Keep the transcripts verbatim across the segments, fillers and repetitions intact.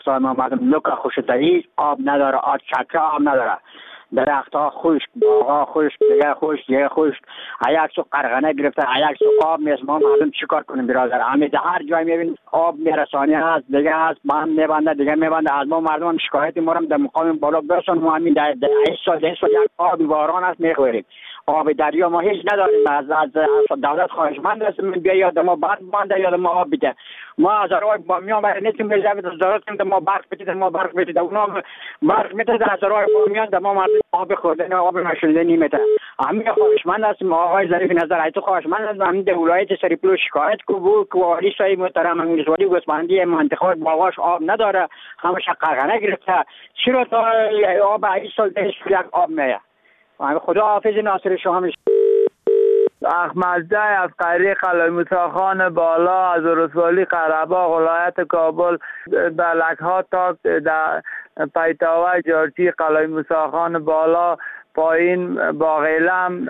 ما مردم لک خوشتایی آب نداره، آب چکه آب نداره، درخت ها خشک، باغ ها خشک، دیگه خشک، دیگه خشک، یک سو قرغنه گرفته، یک سو آب نیست. ما مردم چیکار کنیم برادر؟ همین هر جای میبینیم آب میرسانی هست، دیگه هست من میبنده، دیگه میبنده. از ما مردم هم شکایت ما رو در مقام بالا برسون. ما همین در هیچ سال هیچ سال یک آب باران است میخوریم، آب دریا ما هیچ نداریم. از از دولت خواهشمند هستیم بیا یاد ما برق بنده، یاد ما آب بده. ما از راه با میان برای نیستیم بجوید از ضرورت کنیم ما برق بدید، ما برق بدید، اونا برق میده از راه با میان در ما مردم آب خوردن آب نشونده نیمته. همین خواهشمند هستیم آقای ظریف نظر ایتو خواهشمند هستیم همین در ولایت سریپلو شکایت کو بود که والی صاحب محترم همین ولی گسمندی منطقه باواش آب نداره، همش قرغنه گرفته. چرا تا آب هیچ سال ده یک آب میه؟ خدا حافظ ناصر شاه. احمد از قریه قلعه موسی خان بالا از رسوالی قره‌باغ ولایت کابل در لکها تا در پیتاوه جارچی قلعه موسی خان بالا پایین باغیلم.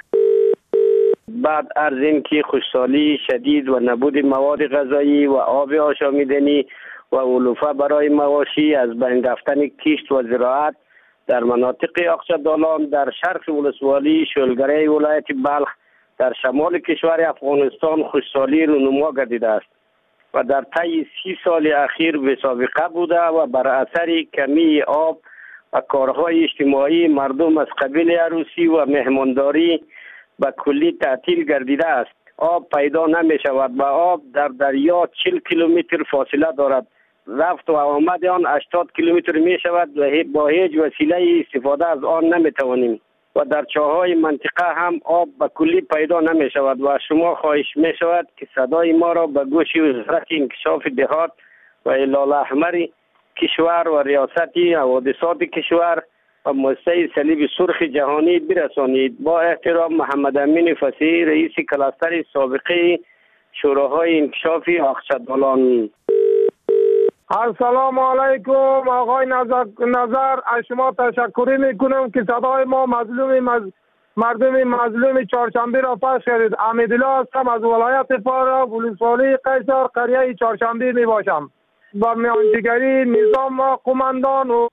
بعد از این که خشکسالی شدید و نبود مواد غذایی و آب آشامیدنی و علوفه برای مواشی از بین رفتن کشت و زراعت در مناطق اقچه‌دالان در شرق ولسوالی شلگره ولایت بلخ در شمال کشور افغانستان خشکسالی رونما گردیده است و در طی سی سال اخیر به سابقه بوده و بر اثر کمی آب و کارهای اجتماعی مردم از قبیل عروسی و مهمانداری به کلی تعطیل گردیده است. آب پیدا نمی شود و آب در دریا چهل کیلومتر فاصله دارد. رفت و آمد آن هشتاد کیلومتر می شود و با هیچ وسیله استفاده از آن نمی توانیم و در چاهای منطقه هم آب به کلی پیدا نمی شود و شما خواهش می شود که صدای ما را به گوش وزارت انکشاف دهات و هلال احمر کشور و ریاست حوادثات کشور و مؤسسه صلیب سرخ جهانی برسانید. با احترام محمد امین فصیح رئیس کلاستر سابقه شوراهای انکشاف اقچه‌دالان. السلام علیکم آقای نظر, نظر از شما تشکر میکنم که صدای ما مظلوم مز... مردم مظلوم چهارشنبه را پخش کردید. امیدالله هستم از ولایت فارا ولسوالی قیصر قریه چهارشنبه می باشم. با میانجیگری نظام قماندان و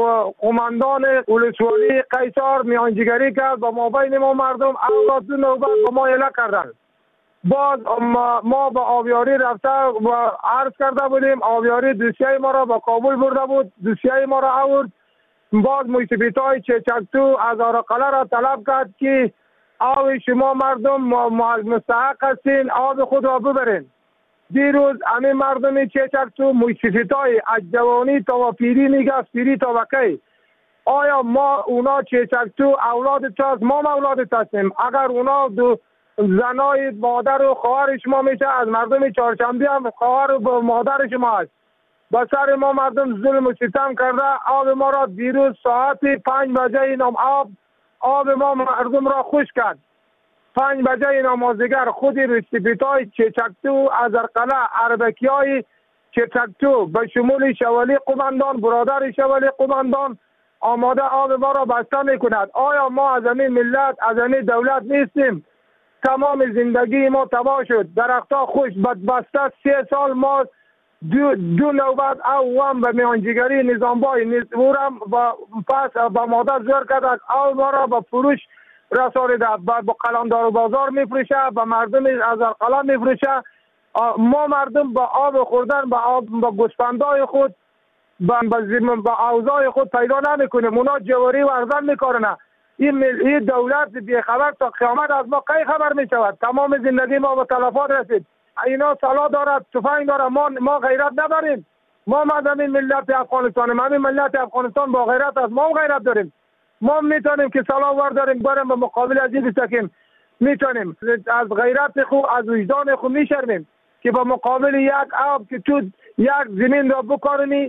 قماندان ولسوالی قیصر میانجیگری کرد با مابین ما مردم اولاد نوبت با ما اله کردن. باز ما, ما با آبیاری رفته و عرض کرده بودیم، آبیاری دوسیه ما را با کابل برده بود، دوسیه ما را آورد. باز موسیقیت های چچکتو از آرقله را طلب کرد که آب شما مردم مستحق هستین آب خود را ببرین. دیروز همین مردم چچکتو موسیقیت های از جوانی تا پیری میگه از پیری تا بکی. آیا ما اونا چچکتو اولاد چاست؟ ما اولاد هستیم. اگر اونا دو زنای مادر و خواهر شما میشه، از مردم چهارشنبه هم خواهر و مادر شما هست. با سر ما مردم ظلم و ستم کرده. آب ما را دیروز ساعت پنج بجه اینام آب آب ما مردم را خوش کرد. پنج بجه نمازگر خود رسیبیتای چچکتو از ارقله عربکی های چچکتو به شمول شوالی قماندان برادر شوالی قماندان آماده آب ما را بسته میکند. آیا ما از همین ملت از همین دولت نیستیم؟ تمام زندگی ما تباه شد، درختها خوش بدبسته. سه سال ما دو, دو نوبت او هم به میانجیگری نظامبای نزورم با پس با مادر زور کرده او ما را به فروش رسانیده، با قلمدار بازار میفروشه، به مردم از قلم میفروشه. ما مردم با آب خوردن با آب با گوسفندای خود با با اوضاع خود پیدا نمیکنیم. اونا جواری ورزن میکنن. این این دولت بیخبر تا قیامت از ما کی خبر می شود؟ تمام زندگی ما به تلفات رسید. اینا سلاح دارد، تفنگ دارد، ما ما غیرت نداریم. ما مردم ملت افغانستان، ما ملت افغانستان با غیرت است. ما غیرت داریم. ما میتونیم که سلاح ور داریم بریم به مقابل از این بسکیم. میتونیم از غیرت خود از وجدان خود میشرمیم که به مقابل یک آب که تو یک زمین را بکارنی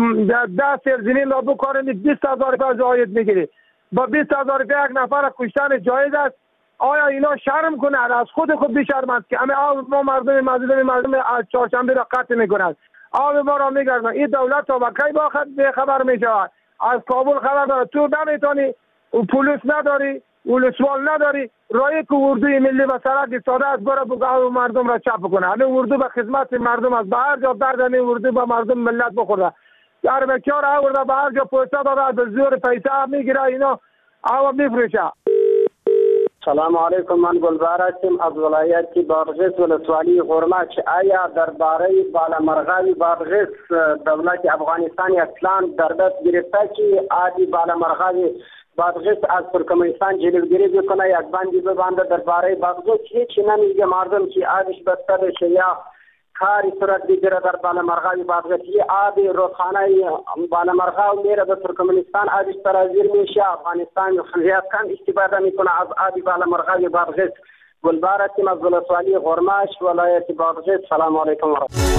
ده سر زمین را بکارنی بیست هزار روپیه زاید میگیری. با بیست هزار روپیه یک نفر کشتن جایز است. آیا اینا شرم کنند؟ از خود خود بیشرم است که همه آب ما مردم مظلوم مردم از چهارشنبه را قطع میکنند، آب ما را میگردند. این دولت تا با کی با خبر میشود؟ از کابل خبر داره. تو نمیتونی، پلیس نداری، ولسوال نداری، رای که اردوی ملی و سرک ساده از برای بگاه مردم را چپ کنه. همه اردو به خدمت مردم است. به هر جا درد همه اردو به مردم ملت بخورده. اربکیار آورده به هر جا پوسته داده به زور پیسه میگیره اینا او میفروشه. سلام علیکم، من گلبهر هستم از ولایت بادغیس ولسوالی غرمچ. آیا درباره بالامرغای بادغیس دولت افغانستان اصلا در دست گرفته که آبی بالامرغای بادغیس از ترکمنستان جلوگیری بکنه، یک بندی ببنده درباره بادغیس؟ هیچ نمیگه مردم که آبش بسته بشه یا کاری صورت بگیره در بالامرغای بادغیس. یه آب رودخانه بالامرغا میره به ترکمنستان، آبش سرازیر میشه. افغانستان زیاد کم استفاده میکنه از آب بالامرغای بادغیس. گلبهر هستم از ولسوالی غرمچ ولایت بادغیس. سلام علیکم و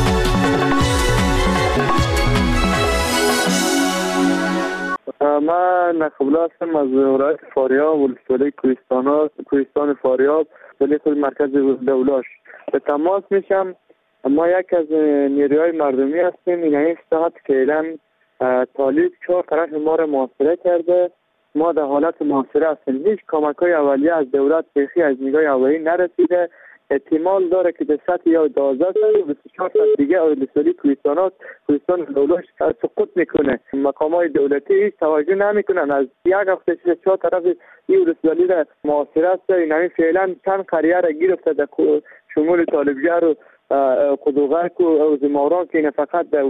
من نقبلا هستم از ولایت فاریاب ولسوالی کوهستان کوهستان فاریاب ولی خود مرکز دولاش به تماس میشم. ما یک از نیروهای مردمی هستیم. این این ساعت فعلا طالب چهار طرف ما را محاصره کرده. ما در حالت محاصره هستیم. هیچ کمک های اولیه از دولت بیخی از نگاه اولی نرسیده. احتمال داره که به سطح یا دوازده سال و بیست و چهار سال دیگه ولسوالی کوهستانات کوهستان دولش سقوط میکنه. مقام های دولتی هیچ توجه نمیکنن. از یک هفته چهار طرف این ولسوالی را محاصره است. این فعلا چند قریه را گرفته در شمول طالبگر و قدوغک و زماران که این فقط در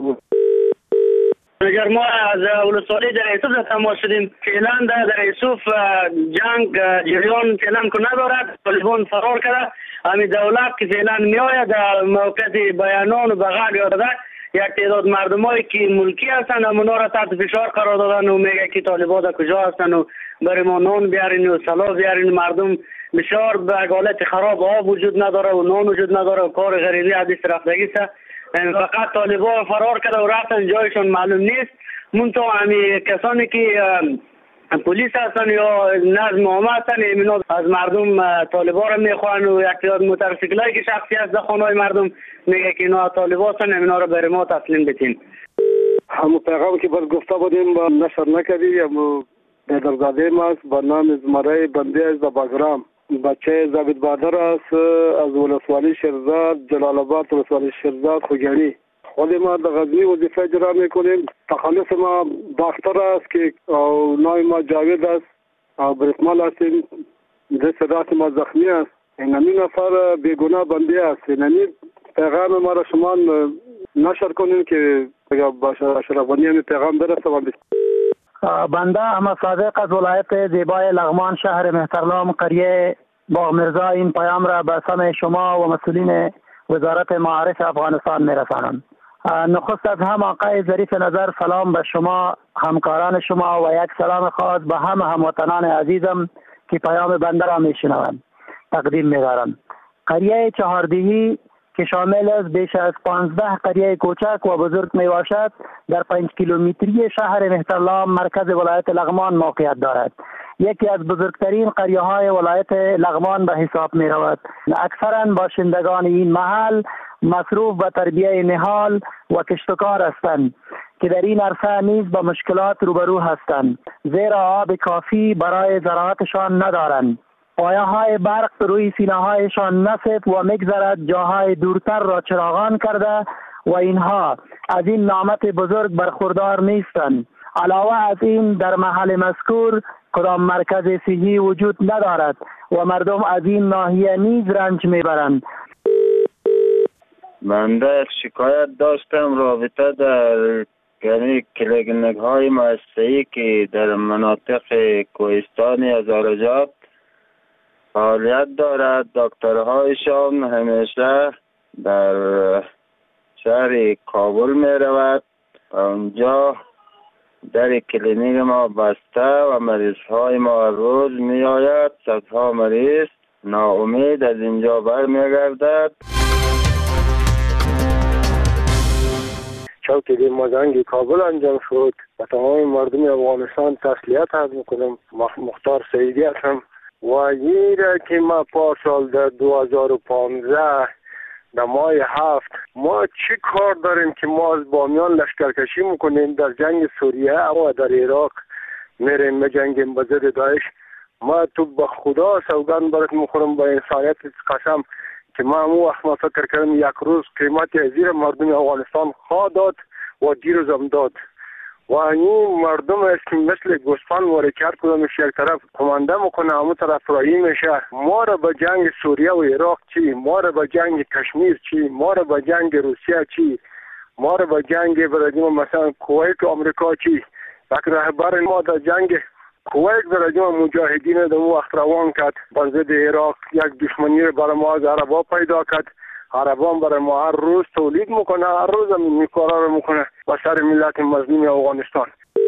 اگر ما از ولسوالی در یوسف تماس شدیم، فعلا در یوسف جنگ جریان فعلا که ندارد. طالبان فرار کرده. همین دولت که فعلا میآید در موقع بیانان و بغل یارده یک تعداد مردمایی که ملکی هستند اونا را تحت فشار قرار دادن و میگه که طالبان در کجا هستند و برای ما نان بیارین و سلا بیارین. مردم بسیار به حالت خراب، آب وجود نداره و نان وجود نداره و کار غریبی از این رفتگی است. فقط طالبان فرار کرده و رفتن جایشون معلوم نیست. منتها همین کسانی که پلیس هستن یا نظم عامه هستن اینا از مردم طالبان را میخوان و یک تعداد موتورسیکلایی که شخصی است در خانه‌های مردم میگه که اینا طالبان هستن اینا را برای ما تسلیم بدین. همون پیغام که بر گفته بودیم با نشر نکردیم. همون بدرزاده ما است با نام زمره بنده از باگرام. بچه زابط بادر است از ولسوالی شیرزاد جلال آباد ولسوالی شیرزاد خوگیانی. خود ما در غزنی وظیفه اجرا میکنیم. تخلص ما دختر است که نام ما جاوید است و برسمال هستیم. دست راست ما زخمی است. این نفر بیگناه بنده است. این پیغام ما را شما نشر کنیم که با اشرفانی همین پیغام برسه. بنده احمد صادق از ولایت زیبای لغمان شهر مهترلام قریه باغ مرزا این پیام را به سمع شما و مسئولین وزارت معارف افغانستان میرسانم. نخست از هم آقای ظریف نظر سلام به شما همکاران شما و یک سلام خاص به همه هموطنان عزیزم که پیام بنده را میشنوند تقدیم می‌دارم. قریه چهاردهی که شامل از بیش از پانزده قریه کوچک و بزرگ می باشد در پنج کیلومتری شهر مهترلام مرکز ولایت لغمان موقعیت دارد. یکی از بزرگترین قریه های ولایت لغمان به حساب می رود. اکثرا باشندگان این محل مصروف به تربیه نهال و کشتکار هستند که در این عرصه نیز با مشکلات روبرو هستند زیرا آب کافی برای زراعتشان ندارند. پایه های برق روی سینه هایشان نصب و میگذرد جاهای دورتر را چراغان کرده و اینها از این نعمت بزرگ برخوردار نیستند. علاوه از این در محل مذکور کدام مرکز صحی وجود ندارد و مردم از این ناحیه نیز رنج میبرند. بنده شکایت داشتم رابطه در یعنی کلینیک های مؤسسه‌ای که در مناطق کوهستان هزارجات فعالیت دارد. دکترهایشان همیشه در شهر کابل می رود و اونجا در کلینیک ما بسته و مریض های ما روز می آید. صدها مریض ناامید از اینجا بر می گردد. چوکی مازنگ کابل انجام شد و تمام مردم افغانستان تسلیت عرض میکنم. مختار سعیدی هستم و این را که ما پارسال در دو هزار و پانزده در ماه هفت ما چی کار داریم که ما از بامیان لشکرکشی میکنیم در جنگ سوریه و در عراق میریم بجنگیم به ضد داعش. ما تو به خدا سوگند برات میخورم با انسانیت قسم که ما همون وقت ما فکر کردم یک روز قیمت زیر مردم افغانستان خواه داد و دیروز هم داد. و این مردم است که مثل گوسفند وارکر کدامش یک طرف کمانده میکنه همون طرف رایی میشه. ما را به جنگ سوریه و عراق چی، ما را به جنگ کشمیر چی، ما را به جنگ روسیه چی، ما را به جنگ برادیم مثلا کویت و آمریکا چی. یک رهبر ما در جنگ کویت برادیم مجاهدین در وقت روان کرد بر ضد عراق، یک دشمنی را برای ما از عربا پیدا کرد. عربان برای ما هر روز تولید میکنه، هر روز هم این کارا رو میکنه و سر ملت مظلوم افغانستان.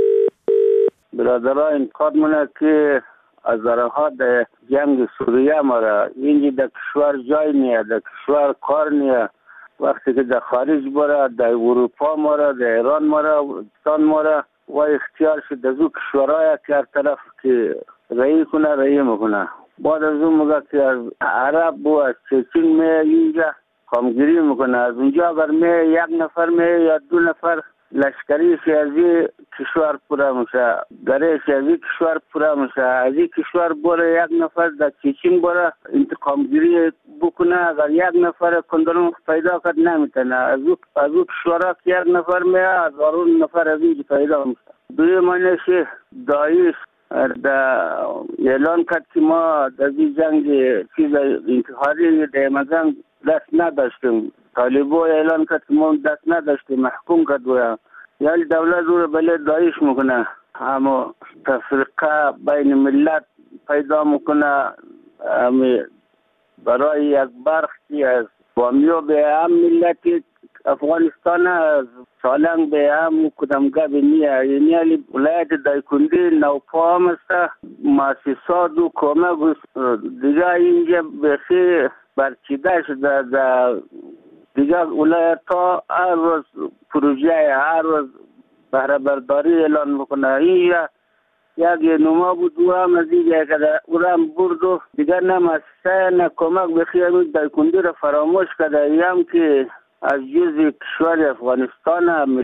برادرها انتقاد مونه که از ها در جنگ سوریه مرا اینجا در کشور جای نیه، در کشور کار نیه. وقتی که در خارج برا، در اروپا مرا، در ایران مرا، پاکستان مرا و اختیار شد از او کشورهای که هر طرف که رئی کنه رئی میکنه. بعد از اون مگه که از عرب و از چچن می اینجا کامگیری میکنه. از اونجا اگر می یک نفر می یا دو نفر لشکری سیازی کشور پورا میشه، گره سیازی کشور پورا میشه. از این کشور بره یک نفر در چچن بره انتقامگیری بکنه، اگر یک نفر کندرون پیدا کرد نمیتونه. از او از او کشورها که یک نفر می هزارون نفر از اینجا پیدا میشه. دوی منشه داعش در اعلان کرد که ما در این جنگ چیز انتحاری در مزن دست نداشتیم. طالبا اعلان کرد که ما دست نداشتیم، محکوم کرد و یعنی دولت رو بله داعش میکنه، اما تفرقه بین ملت پیدا میکنه. اما برای یک برخی از بامیو به هم ملت افغانستان از سالنگ به هم کدامگاه نیه. یعنی ولایت دایکنده نوپا هم است، مؤسسات و کمک دیگه اینجا بخی برچیده شده. در دیگه ولایت ها هر روز پروژه، هر روز بهره برداری اعلان میکنه. این یک نما بود و هم از دیگه که او هم برد و دیگه نه مؤسسه نه کمک بخی همین دایکنده را فراموش کرده. این هم که از جز کشور افغانستان هم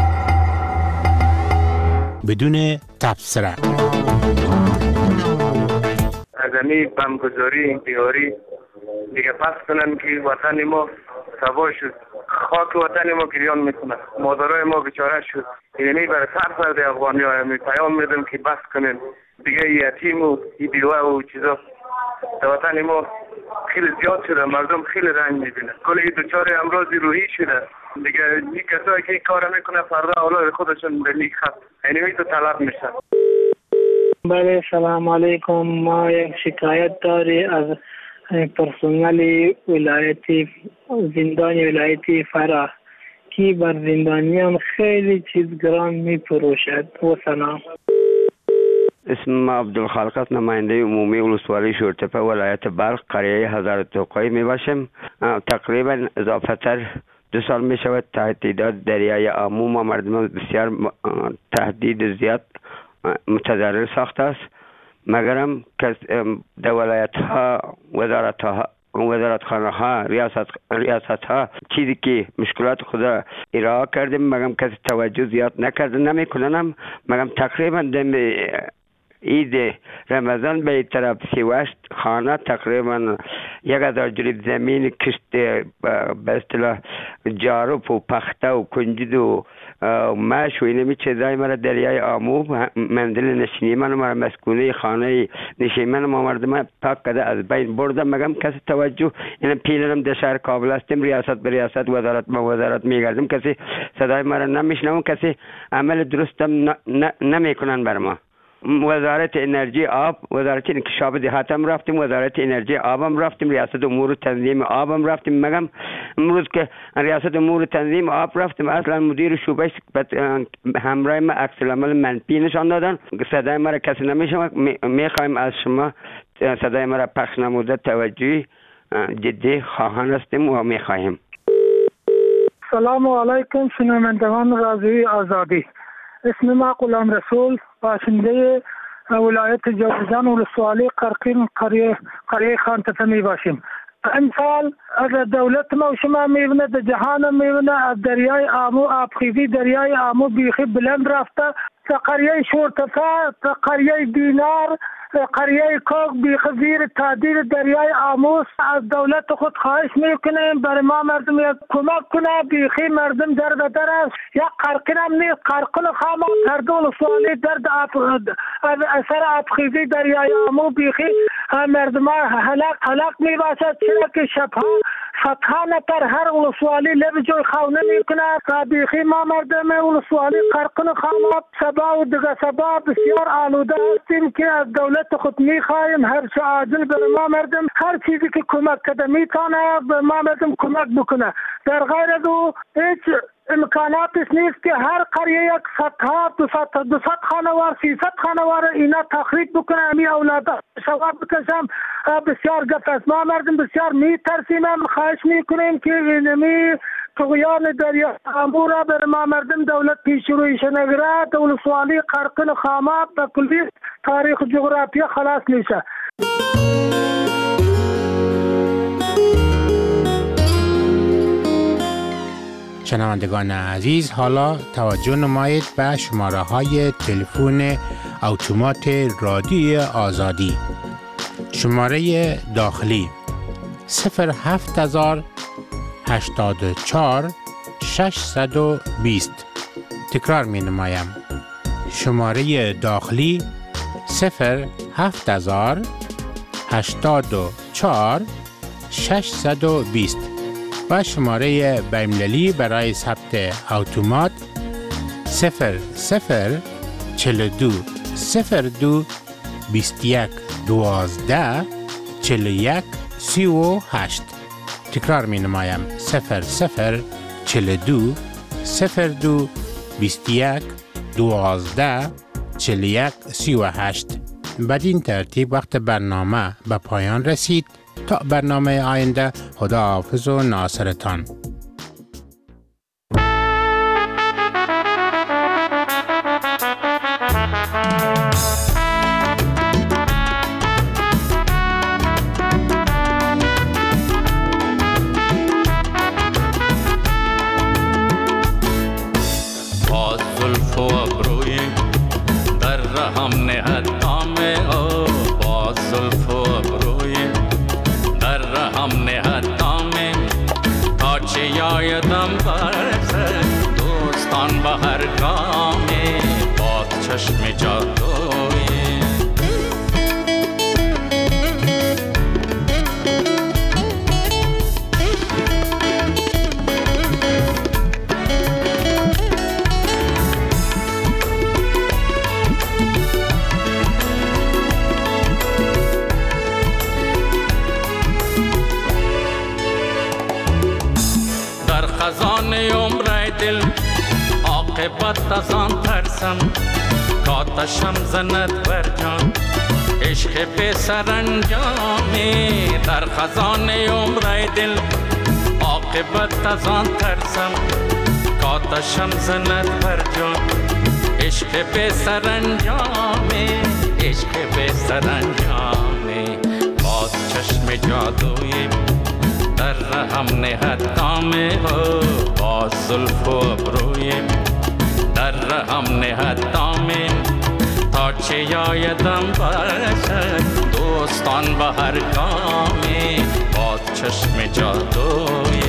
بدون تبصره از امی بمگذاری بیاری دیگه پس کنن که وطن ما تباه شد، خاک وطن ما گریان میکنه، مادرای ما بیچاره شد. یعنی برای سر سرد افغانی ها همی پیام میدم که بس کنن دیگه یتیم و بیوه و چیزا در وطن ما خیلی زیاد شده. مردم خیلی رنج میبینه، کلی دوچار امراض روحی شده دیگه. این کسایی که این کار میکنه فردا اولاد خودشون به نیک خط اینوی تو طلب میشن. بله سلام علیکم. ما یک شکایت داری از پرسنل ولایتی زندان ولایتی فرا که بر زندانیان خیلی چیز گران می پروشد. و سلام. اسم عبدالخالق است، نماینده عمومی ولسوالی شورتپه ولایت بلخ قریه هزار توقعی می باشم. تقریبا اضافه تر دو سال می شود تهدیدات دریای آمو ما مردم بسیار تهدید زیاد متضرر ساخته است. مگرم که در ولایت ها وزارت ها وزارت خانه ها ریاست ریاست ها چیزی که مشکلات خود ارائه کردیم مگم کسی توجه زیاد نکرده نمیکننم. مگم تقریبا دم عید رمضان به طرف سیوشت خانه تقریبا یک هزار جریب زمین کشت به اصطلاح جاروب و پخته و کنجد و مش و اینمی چیزای مرا دریای آمو منزل نشینی من مرا مسکونه خانه نشینی من ما مردم پاک کده از بین بردم. مگم کسی توجه این پیلرم در شهر کابل هستیم، ریاست به ریاست وزارت ما وزارت میگردیم، کسی صدای مرا نمیشنون، کسی عمل درستم نمیکنن بر ما. وزارت انرژی آب، وزارت انکشاف دهات هم رفتیم، وزارت انرژی آب هم رفتیم، ریاست امور تنظیم آب هم رفتیم. مگم امروز که ریاست امور تنظیم آب رفتیم اصلا مدیر شعبه همراه ما عکس العمل منفی نشان دادن. صدای مرا کسی نمیشنوه. میخوایم از شما صدای مرا پخش نموده توجهی جدی خواهان هستیم و میخواهیم. سلام علیکم شنوندگان رادیوی آزادی. اسم ما غلام رسول، باشنده ولایت جوزجان ولسوالی قرقین قریه قریه خان تفه می باشیم. امسال دولت ما و شما میبینه در جهان میبینه از دریای آمو آبخیزی دریای آمو بیخی بلند رفته تا قریه شورتفا تا قریه دینار قریه کوک بیخی زیر تادیر دریای آموس از دولت خود خواهش میکنیم برای ما مردم یک کمک کنه بیخی مردم در بدر است یک قرقین هم نیست قرقین خامه تردون سوالی درد از اثر آبخیزی دریای آمو بیخی مردم هلاک هلاک میباشد چرا که شبها فتحه نتر هر ولسوالی لب جوی خونه میکنه بیخی ما مردم ولسوالی قرقین خامه سبا و دگه سبا بسیار آلوده هستیم که از دولت خود میخواهیم هر چه عاجل به ما مردم هر چیزی که کمک کده میتونه به ما مردم کمک بکنه در غیر از او هیچ امکاناتش نیست که هر قریه یک صدها دو صد خانوار سیصد خانوار اینا تخریب بکنه امی اولادا شواب بکشم بسیار گفت است ما مردم بسیار میترسیم هم خواهش میکنیم که اینمی طغیان دریا آمو را بر ما مردم دولت پیش رویش نگره دولت سوالی قرقین خامه به کلی تاریخ جغرافیا خلاص میشه. شنوندگان عزیز حالا توجه نمایید به شماره های تلفن اتومات رادیوی آزادی. شماره داخلی صفر هفت هزار هشتاد و چهار ششصد و بیست. تکرار می نمایم. شماره داخلی صفر هفت هزار هشتاد و چهار ششصد و بیست و شماره بین‌المللی برای ثبت اتومات صفر صفر چهل و دو صفر دو بیست و یک دوازده چهل و یک سی و هشت. تکرار می نمایم صفر صفر چهل و دو صفر دو بیست و یک دوازده چهل و یک سی و هشت. بدین ترتیب وقت برنامه به پایان رسید. تا برنامه آینده خداحافظ و ناصرتان. با زلف و ابروی در رهم نهد دامه او با زلف و ابروی هم نهد دامه تا چه یایدم برسد دوستان به هر گامه باد چشم جادوی خزانه عمر دل عاقبت از آن ترسم کاتشم زند بر جان عشق به سرانجامی در خزانه عمر دل عاقبت از آن ترسم کاتشم زند بر جان عشق به سرانجامی عشق به سرانجامی باز چشم جادویی در رهم نهد دامه با زلف و ابروی در رهم نهد دامه تا چه یایدم برسد دوستان به هر گامه با چشم جادوی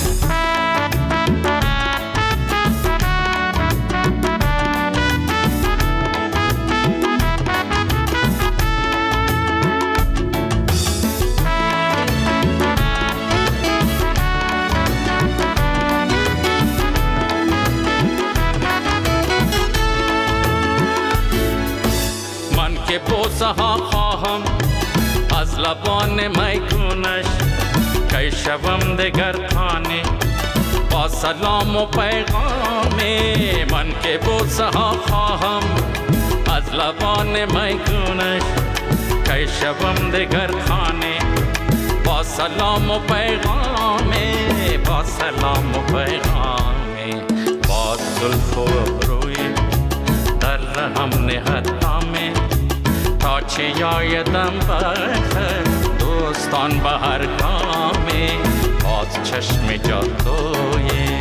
بوسه ها خواهم از لبان میگونش که شوم دگر خانه با سلام و پیغامی من که بوسه ها خواهم از لبان میگونش که شوم دگر خانه با سلام و پیغامی با سلام و پیغامی با زلف و ابروی در رهم نهد دامه تا چه یایدم برسد دوستان به هر گام چشم جا تویی.